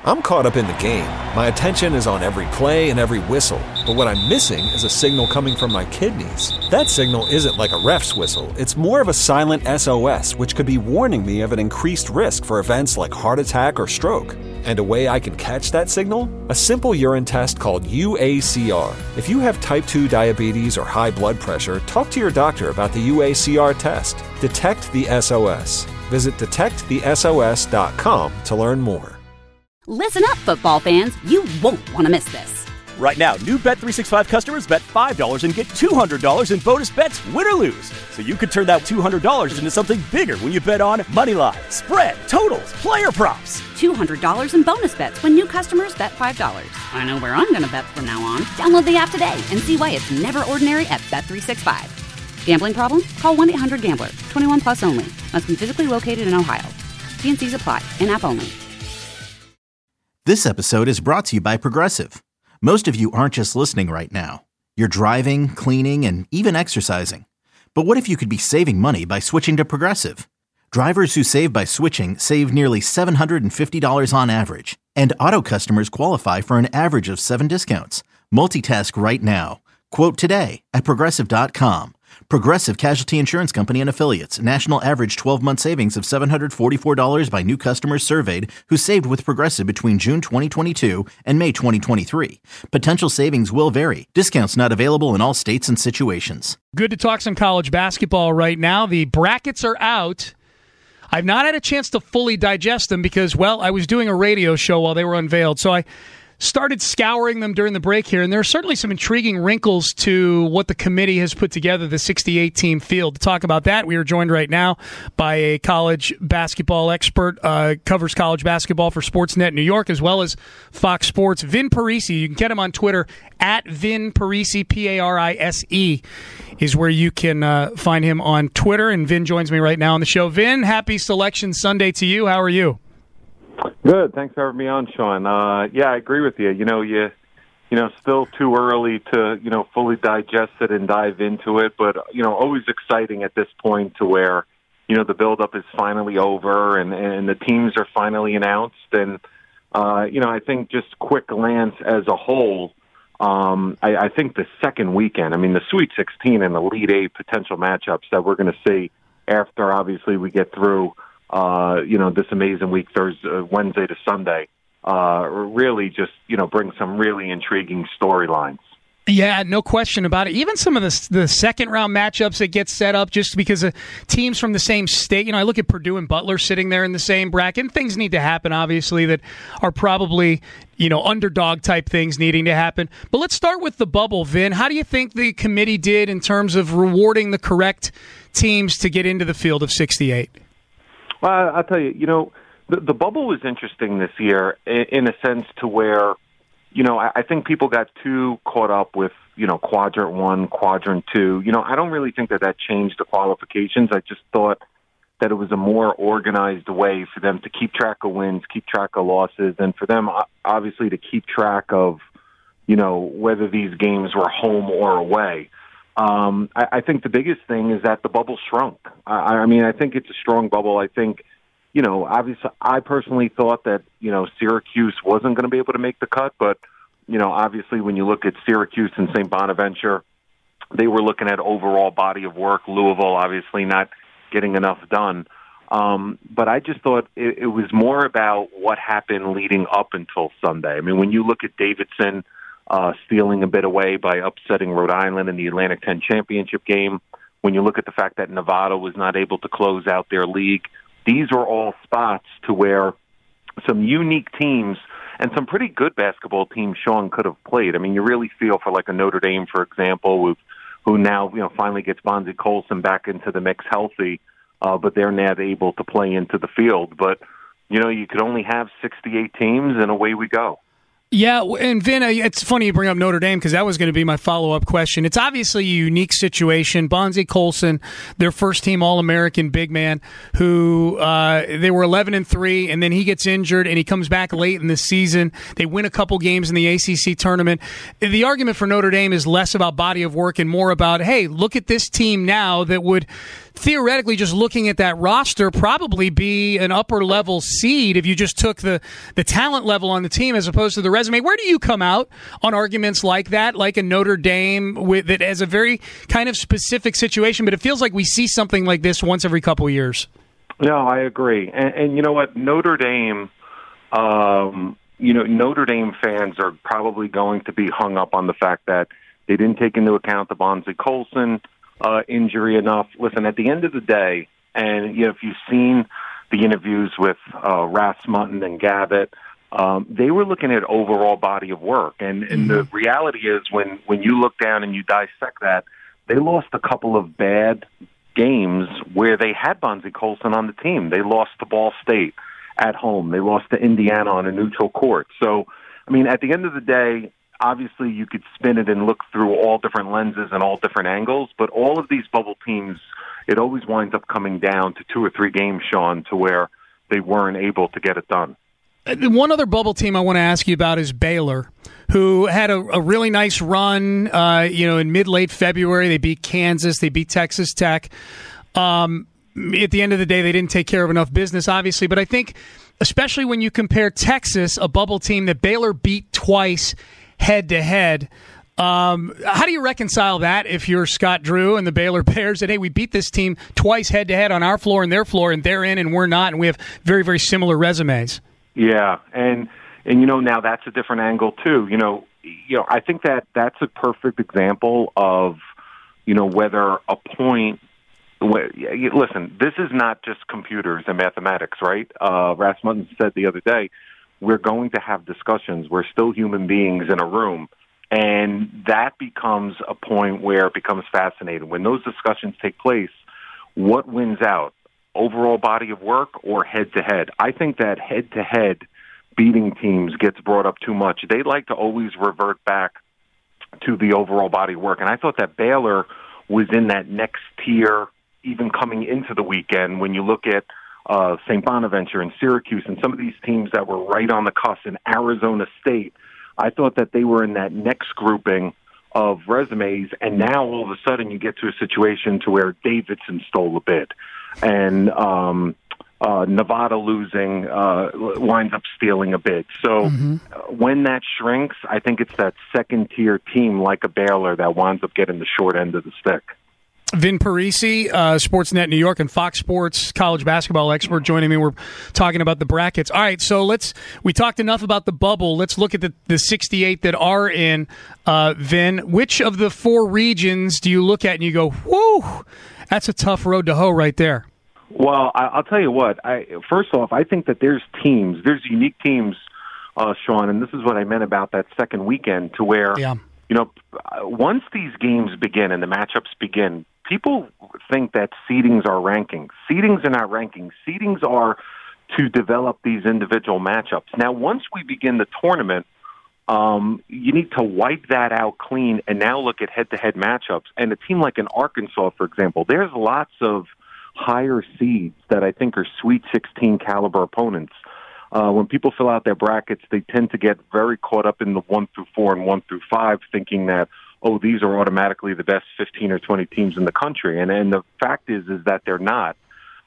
I'm caught up in the game. My attention is on every play and every whistle. But what I'm missing is a signal coming from my kidneys. That signal isn't like a ref's whistle. It's more of a silent SOS, which could be warning me of an increased risk for events like heart attack or stroke. And a way I can catch that signal? A simple urine test called UACR. If you have type 2 diabetes or high blood pressure, talk to your doctor about the UACR test. Detect the SOS. Visit detectthesos.com to learn more. Listen up, football fans. You won't want to miss this. Right now, new Bet365 customers bet $5 and get $200 in bonus bets, win or lose. So you could turn that $200 into something bigger when you bet on moneyline, spread, totals, player props. $200 in bonus bets when new customers bet $5. I know where I'm going to bet from now on. Download the app today and see why it's never ordinary at Bet365. Gambling problem? Call 1-800-GAMBLER. 21 plus only. Must be physically located in Ohio. T&Cs apply. In-app only. This episode is brought to you by Progressive. Most of you aren't just listening right now. You're driving, cleaning, and even exercising. But what if you could be saving money by switching to Progressive? Drivers who save by switching save nearly $750 on average. And auto customers qualify for an average of 7 discounts. Multitask right now. Quote today at Progressive.com. Progressive Casualty Insurance Company and Affiliates. National average 12-month savings of $744 by new customers surveyed who saved with Progressive between June 2022 and May 2023. Potential savings will vary. Discounts not available in all states and situations. Good to talk some college basketball right now. The brackets are out. I've not had a chance to fully digest them because, well, I was doing a radio show while they were unveiled. So I started scouring them during the break here, and there are certainly some intriguing wrinkles to what the committee has put together, the 68-team field. To talk about that, we are joined right now by a college basketball expert, covers college basketball for Sportsnet New York, as well as Fox Sports, Vin Parisi. You can get him on Twitter, at Vin Parisi, Parise, is where you can find him on Twitter, and Vin joins me right now on the show. Vin, happy Selection Sunday to you. How are you? Good. Thanks for having me on, Sean. Yeah, I agree with you. Still too early to, fully digest it and dive into it, but, always exciting at this point to where, the buildup is finally over and the teams are finally announced. And, I think just quick glance as a whole, I think the second weekend, the Sweet 16 and Elite 8 potential matchups that we're going to see after, obviously, we get through this amazing week, Wednesday to Sunday, really just, bring some really intriguing storylines. Yeah, no question about it. Even some of the second-round matchups that get set up just because of teams from the same state. I look at Purdue and Butler sitting there in the same bracket. And things need to happen, obviously, that are probably, underdog-type things needing to happen. But let's start with the bubble, Vin. How do you think the committee did in terms of rewarding the correct teams to get into the field of 68? Well, I'll tell you, the bubble was interesting this year in a sense to where, I think people got too caught up with, quadrant 1, quadrant 2. I don't really think that changed the qualifications. I just thought that it was a more organized way for them to keep track of wins, keep track of losses, and for them, obviously, to keep track of, whether these games were home or away. I think the biggest thing is that the bubble shrunk. I think it's a strong bubble. I think, obviously, I personally thought that, Syracuse wasn't going to be able to make the cut, but, obviously when you look at Syracuse and St. Bonaventure, they were looking at overall body of work. Louisville, obviously, not getting enough done. But I just thought it was more about what happened leading up until Sunday. When you look at Davidson, stealing a bit away by upsetting Rhode Island in the Atlantic 10 championship game. When you look at the fact that Nevada was not able to close out their league, these are all spots to where some unique teams and some pretty good basketball teams, Sean, could have played. You really feel for like a Notre Dame, for example, who now finally gets Bonzie Colson back into the mix healthy, but they're not able to play into the field. But, you could only have 68 teams, and away we go. Yeah, and Vin, it's funny you bring up Notre Dame because that was going to be my follow-up question. It's obviously a unique situation. Bonzie Colson, their first-team All-American big man, who they were 11-3, and then he gets injured, and he comes back late in the season. They win a couple games in the ACC tournament. The argument for Notre Dame is less about body of work and more about, hey, look at this team now that would theoretically, just looking at that roster, probably be an upper-level seed if you just took the talent level on the team as opposed to the resume. Where do you come out on arguments like that, like a Notre Dame that has a very kind of specific situation, but it feels like we see something like this once every couple of years? No, I agree. And you know what? Notre Dame, Notre Dame fans are probably going to be hung up on the fact that they didn't take into account the Bonzie Colson injury enough. Listen, at the end of the day, and if you've seen the interviews with Rasmussen and Gavitt, they were looking at overall body of work. And the reality is when you look down and you dissect that, they lost a couple of bad games where they had Bonzie Colson on the team. They lost to Ball State at home. They lost to Indiana on a neutral court. So, I mean, at the end of the day, obviously you could spin it and look through all different lenses and all different angles, but all of these bubble teams, it always winds up coming down to 2 or 3 games, Sean, to where they weren't able to get it done. One other bubble team I want to ask you about is Baylor, who had a really nice run, in mid-late February. They beat Kansas. They beat Texas Tech. At the end of the day, they didn't take care of enough business, obviously. But I think, especially when you compare Texas, a bubble team that Baylor beat twice head-to-head, how do you reconcile that if you're Scott Drew and the Baylor Bears that, hey, we beat this team twice head-to-head on our floor and their floor, and they're in and we're not, and we have very, very similar resumes? Yeah, and now that's a different angle too. I think that's a perfect example of whether a point. Listen, this is not just computers and mathematics, right? Rasmussen said the other day, we're going to have discussions. We're still human beings in a room, and that becomes a point where it becomes fascinating. When those discussions take place, what wins out? Overall body of work or head-to-head? I think that head-to-head beating teams gets brought up too much. They like to always revert back to the overall body of work. And I thought that Baylor was in that next tier even coming into the weekend when you look at St. Bonaventure and Syracuse and some of these teams that were right on the cusp in Arizona State. I thought that they were in that next grouping of resumes, and now all of a sudden you get to a situation to where Davidson stole a bid. And Nevada losing winds up stealing a bid. So when that shrinks, I think it's that second-tier team like a Baylor that winds up getting the short end of the stick. Vin Parisi, Sportsnet New York and Fox Sports college basketball expert, joining me. We're talking about the brackets. All right, so we talked enough about the bubble. Let's look at the 68 that are in, Vin. Which of the 4 regions do you look at and you go, whoo, that's a tough road to hoe right there? Well, I'll tell you what. First off, I think that there's unique teams, Sean, and this is what I meant about that second weekend, to where, once these games begin and the matchups begin, people think that seedings are rankings. Seedings are not rankings. Seedings are to develop these individual matchups. Now, once we begin the tournament, you need to wipe that out clean and now look at head-to-head matchups. And a team like an Arkansas, for example, there's lots of higher seeds that I think are Sweet 16 caliber opponents. When people fill out their brackets, they tend to get very caught up in the 1 through 4 and 1 through 5, thinking that, these are automatically the best 15 or 20 teams in the country. And the fact is that they're not.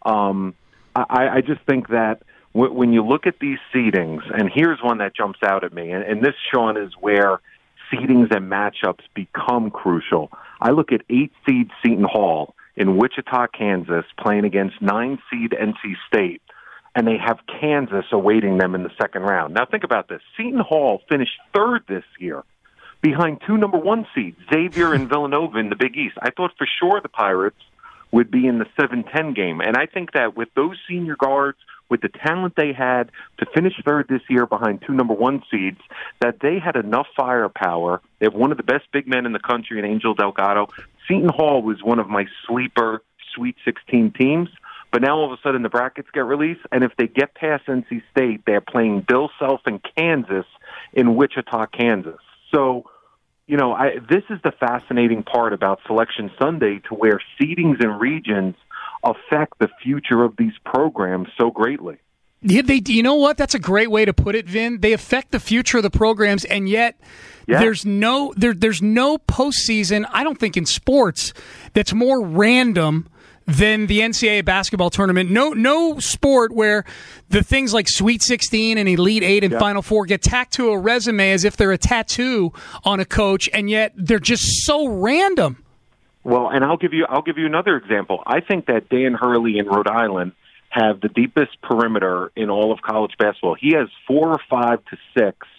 I just think that when you look at these seedings, and here's one that jumps out at me, and this, Sean, is where seedings and matchups become crucial. I look at 8-seed Seton Hall in Wichita, Kansas, playing against 9-seed NC State, and they have Kansas awaiting them in the second round. Now think about this. Seton Hall finished 3rd this year behind 2 number 1 seeds, Xavier and Villanova in the Big East. I thought for sure the Pirates would be in the 7-10 game, and I think that with those senior guards, with the talent they had to finish 3rd this year behind 2 number 1 seeds, that they had enough firepower. They have one of the best big men in the country in Angel Delgado. Seton Hall was one of my sleeper Sweet 16 teams, but now all of a sudden the brackets get released, and if they get past NC State, they're playing Bill Self and Kansas in Wichita, Kansas. So, this is the fascinating part about Selection Sunday, to where seedings and regions affect the future of these programs so greatly. Yeah, you know what? That's a great way to put it, Vin. They affect the future of the programs, and yet there's no postseason, I don't think, in sports that's more random than the NCAA basketball tournament. No sport where the things like Sweet 16 and Elite 8 and Final Four get tacked to a resume as if they're a tattoo on a coach, and yet they're just so random. Well, and I'll give you another example. I think that Dan Hurley in Rhode Island have the deepest perimeter in all of college basketball. He has 4 or 5 to 6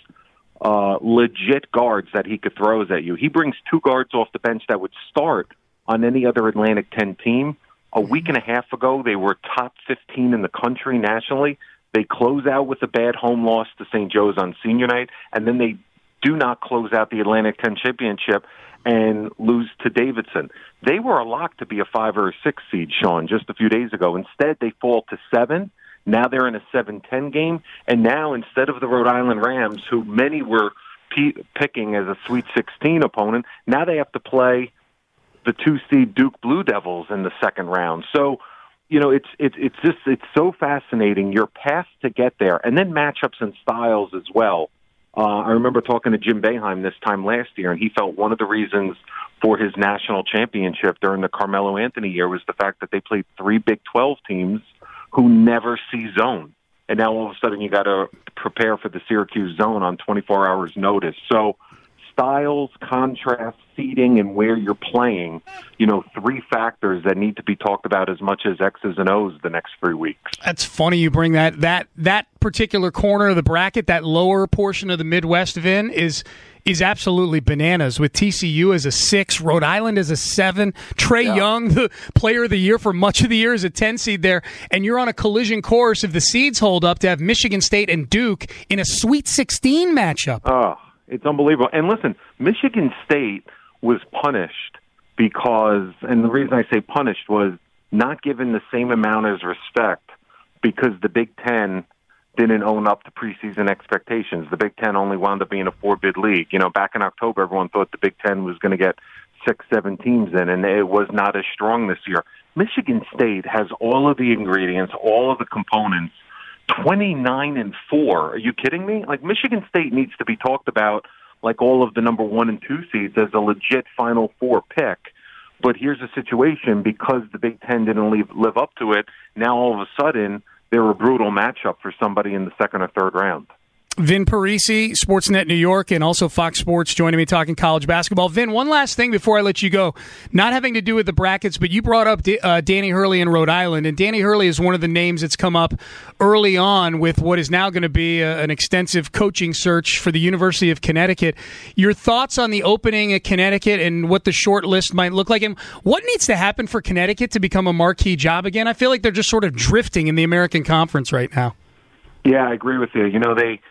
legit guards that he could throw at you. He brings 2 guards off the bench that would start on any other Atlantic 10 team. A week and a half ago, they were top 15 in the country nationally. They close out with a bad home loss to St. Joe's on senior night, and then they do not close out the Atlantic 10 championship and lose to Davidson. They were a lock to be a 5 or a 6 seed, Sean, just a few days ago. Instead, they fall to 7. Now they're in a 7-10 game, and now instead of the Rhode Island Rams, who many were picking as a Sweet 16 opponent, now they have to play the 2-seed Duke Blue Devils in the second round. So, it's so fascinating, your path to get there, and then matchups and styles as well. I remember talking to Jim Boeheim this time last year, and he felt one of the reasons for his national championship during the Carmelo Anthony year was the fact that they played 3 Big 12 teams who never see zone. And now all of a sudden you got to prepare for the Syracuse zone on 24 hours notice. So styles, contrast, seeding, and where you're playing, 3 factors that need to be talked about as much as X's and O's the next 3 weeks. That's funny you bring that particular corner of the bracket, that lower portion of the Midwest, Vin, is absolutely bananas, with TCU as a 6, Rhode Island as a 7, Trae Young, the player of the year for much of the year, as a 10 seed there, and you're on a collision course if the seeds hold up to have Michigan State and Duke in a Sweet 16 matchup. Oh, it's unbelievable. And listen, Michigan State was punished because, and the reason I say punished was not given the same amount as respect because the Big Ten didn't own up to preseason expectations. The Big Ten only wound up being a 4-bid league. Back in October, everyone thought the Big Ten was going to get 6-7 teams in, and it was not as strong this year. Michigan State has all of the ingredients, all of the components, 29-4. Are you kidding me? Like, Michigan State needs to be talked about like all of the number 1 and 2 seeds as a legit Final Four pick. But here's the situation. Because the Big Ten didn't live up to it, now all of a sudden they're a brutal matchup for somebody in the second or third round. Vin Parisi, Sportsnet New York, and also Fox Sports joining me talking college basketball. Vin, one last thing before I let you go, not having to do with the brackets, but you brought up Danny Hurley in Rhode Island, and Danny Hurley is one of the names that's come up early on with what is now going to be an extensive coaching search for the University of Connecticut. Your thoughts on the opening at Connecticut and what the short list might look like, and what needs to happen for Connecticut to become a marquee job again? I feel like they're just sort of drifting in the American Conference right now. Yeah, I agree with you.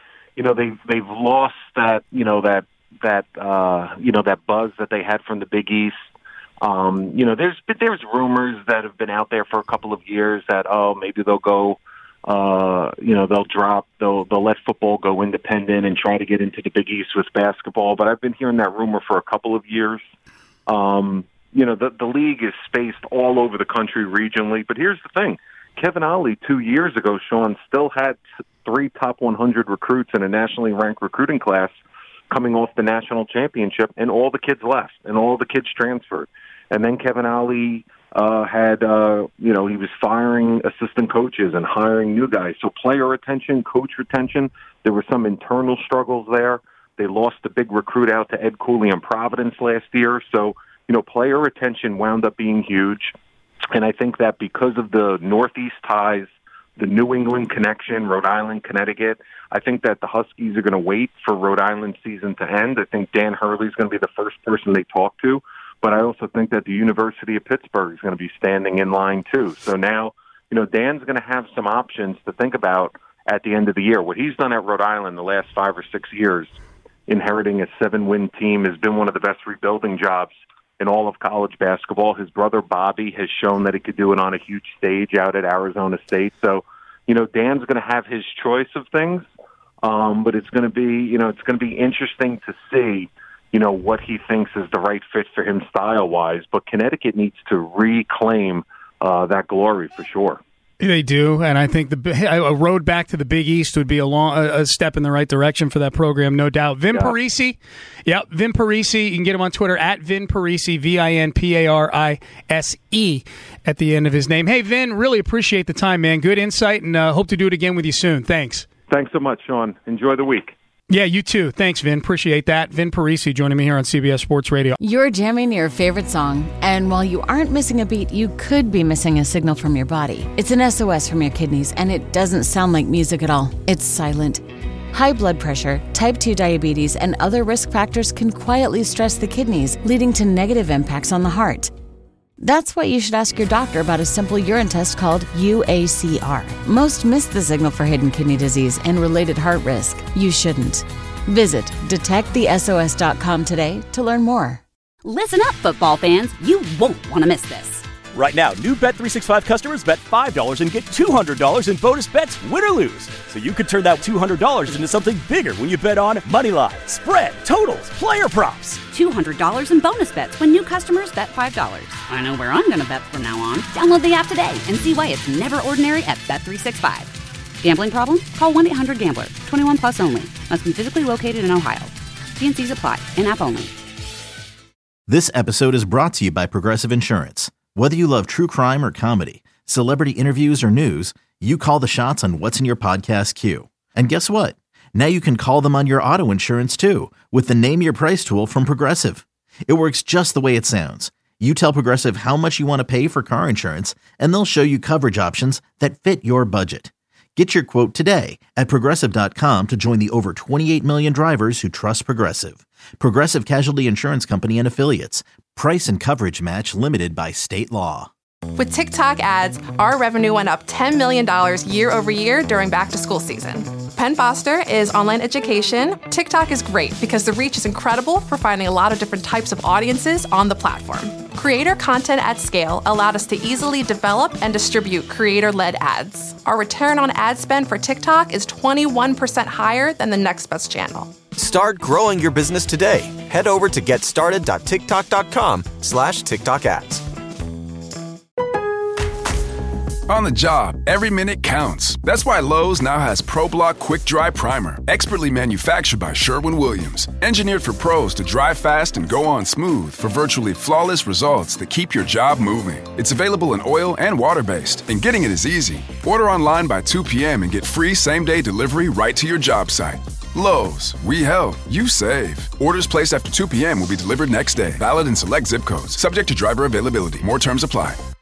They've lost that buzz that they had from the Big East. There's rumors that have been out there for a couple of years that maybe they'll go, they'll let football go independent and try to get into the Big East with basketball. But I've been hearing that rumor for a couple of years. The league is spaced all over the country regionally. But here's the thing. Kevin Ollie 2 years ago, Sean, still had 3 top 100 recruits in a nationally ranked recruiting class coming off the national championship, and all the kids left, and all the kids transferred. And then Kevin Ollie he was firing assistant coaches and hiring new guys. So player retention, coach retention, there were some internal struggles there. They lost a big recruit out to Ed Cooley in Providence last year. So, player retention wound up being huge. And I think that because of the Northeast ties, the New England connection, Rhode Island, Connecticut, I think that the Huskies are going to wait for Rhode Island season to end. I think Dan Hurley is going to be the first person they talk to. But I also think that the University of Pittsburgh is going to be standing in line, too. So now, Dan's going to have some options to think about at the end of the year. What he's done at Rhode Island the last 5 or 6 years, inheriting a 7-win team, has been one of the best rebuilding jobs in all of college basketball. His brother Bobby has shown that he could do it on a huge stage out at Arizona State. So, Dan's going to have his choice of things, but it's going to be interesting to see, what he thinks is the right fit for him style-wise. But Connecticut needs to reclaim that glory for sure. They do, and I think a road back to the Big East would be a step in the right direction for that program, no doubt. Vin Parisi, Vin Parisi. You can get him on Twitter at Vin Parisi, VinParise at the end of his name. Hey, Vin, really appreciate the time, man. Good insight, and hope to do it again with you soon. Thanks. Thanks so much, Sean. Enjoy the week. Yeah, you too. Thanks, Vin. Appreciate that. Vin Parisi joining me here on CBS Sports Radio. You're jamming your favorite song, and while you aren't missing a beat, you could be missing a signal from your body. It's an SOS from your kidneys, and it doesn't sound like music at all. It's silent. High blood pressure, type 2 diabetes, and other risk factors can quietly stress the kidneys, leading to negative impacts on the heart. That's why you should ask your doctor about a simple urine test called UACR. Most miss the signal for hidden kidney disease and related heart risk. You shouldn't. Visit detectthesos.com today to learn more. Listen up, football fans. You won't want to miss this. Right now, new Bet365 customers bet $5 and get $200 in bonus bets, win or lose. So you could turn that $200 into something bigger when you bet on money line, spread, totals, player props. $200 in bonus bets when new customers bet $5. I know where I'm going to bet from now on. Download the app today and see why it's never ordinary at Bet365. Gambling problem? Call 1-800-GAMBLER. 21 plus only. Must be physically located in Ohio. T&Cs apply. In-app only. This episode is brought to you by Progressive Insurance. Whether you love true crime or comedy, celebrity interviews or news, you call the shots on what's in your podcast queue. And guess what? Now you can call them on your auto insurance too with the Name Your Price tool from Progressive. It works just the way it sounds. You tell Progressive how much you want to pay for car insurance, and they'll show you coverage options that fit your budget. Get your quote today at Progressive.com to join the over 28 million drivers who trust Progressive. Progressive Casualty Insurance Company and Affiliates. Price and coverage match limited by state law. With TikTok ads, our revenue went up $10 million year over year during back-to-school season. Penn Foster is online education. TikTok is great because the reach is incredible for finding a lot of different types of audiences on the platform. Creator content at scale allowed us to easily develop and distribute creator-led ads. Our return on ad spend for TikTok is 21% higher than the next best channel. Start growing your business today. Head over to getstarted.tiktok.com/TikTok ads. On the job, every minute counts. That's why Lowe's now has ProBlock Quick Dry Primer, expertly manufactured by Sherwin-Williams. Engineered for pros to dry fast and go on smooth for virtually flawless results that keep your job moving. It's available in oil and water-based, and getting it is easy. Order online by 2 p.m. and get free same-day delivery right to your job site. Lowe's, we help, you save. Orders placed after 2 p.m. will be delivered next day. Valid in select zip codes. Subject to driver availability. More terms apply.